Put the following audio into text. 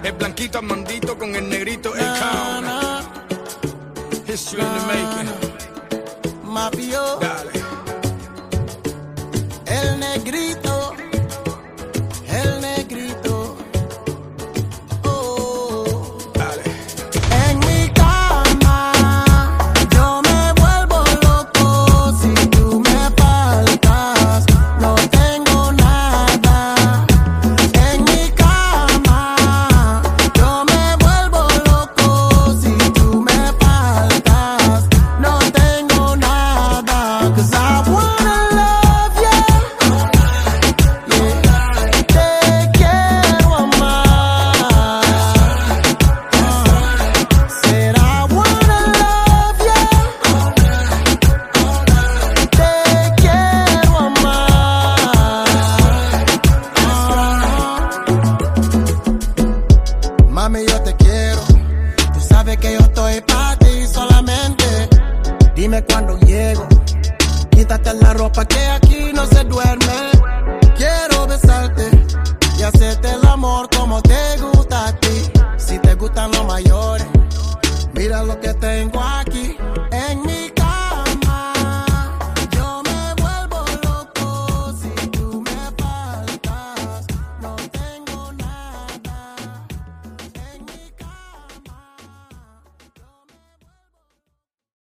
El blanquito Armandito con el negrito el count. History in the making. Mafio. Dale. El negrito. El negrito. Oh. Dale. En mi cama yo me vuelvo loco si tú me faltas. No tengo nada. En mi cama yo me vuelvo loco si tú me faltas. No tengo nada. 'Cause I wanna love you. Yeah. Te quiero amar. Said I wanna love you. Te quiero amar. Mami, yo te quiero. Tú sabes que yo estoy para ti solamente. Dime cuando llego. Quítate la ropa que aquí no se duerme. Quiero besarte y hacerte el amor